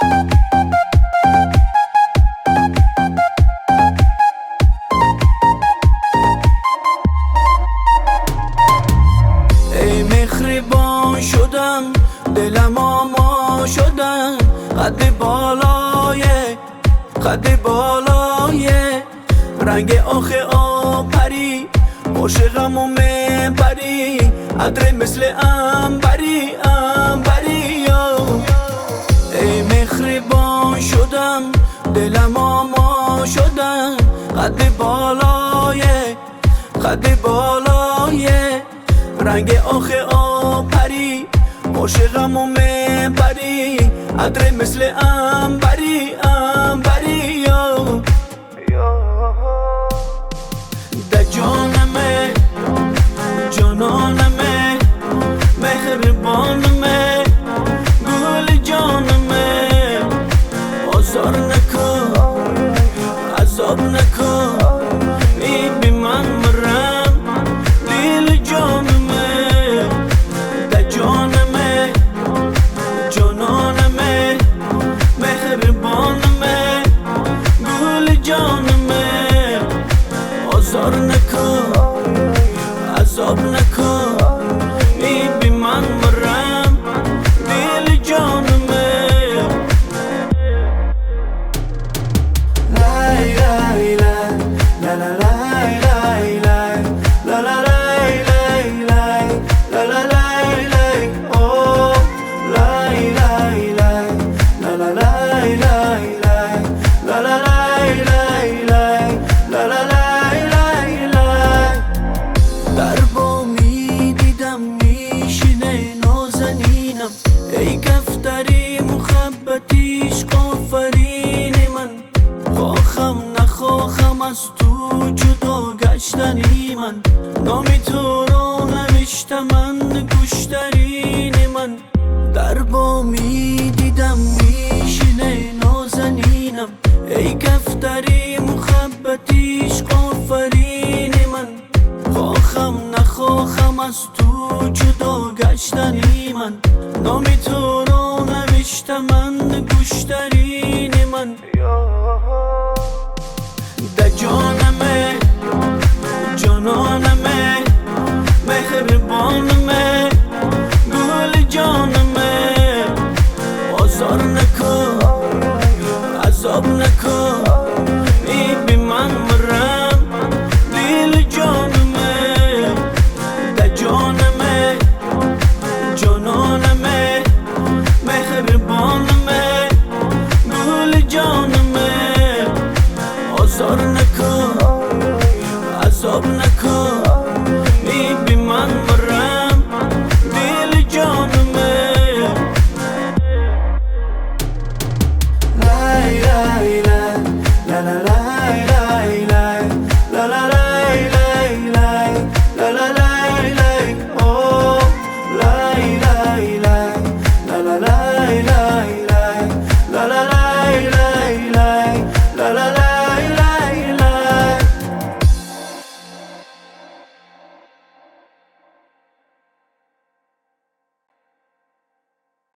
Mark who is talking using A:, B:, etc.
A: ای مهربان شدم دلم آما شدم قد بالای رنگ آخه آپری عاشقمو میبری عطر مثل انبری ای مهربان شدم دلم آما شدم قد بالای رنگ آخه آپری عاشقمو میبری عطر مثل انبری در جانمه جانانمه مهربانمه گل جانمه آزار نکن عذاب نکن ای بی من مرم دل جانمه در جانمه جانانمه مهربانمه گل جانمه آزار نکن عذاب نکن ای بی من مرم دل جانمه لای لای لای لا لا لای لای لای لا لا لای لای لای لا لا لای لای اوه لای لای لای لا لا لای لای لای لا لا لای لای لای لا لا لای لای در بامی دیدم میشینه نازنینم ای گفتری مخبتیش آفرین من خواهم نخواهم از تو جدا گشتنی من نامی تو رو نوشتم گوشترین من در بامی دیدم میشینه نازنینم ای گفتری مخبتیش آفرین من خواهم نخواهم از تو جدا گشتنی من نامی تو رو نوشتم گوشترین من در جانمه جانانمه مهربانمه گل جانمه آزار نکن عذاب نکن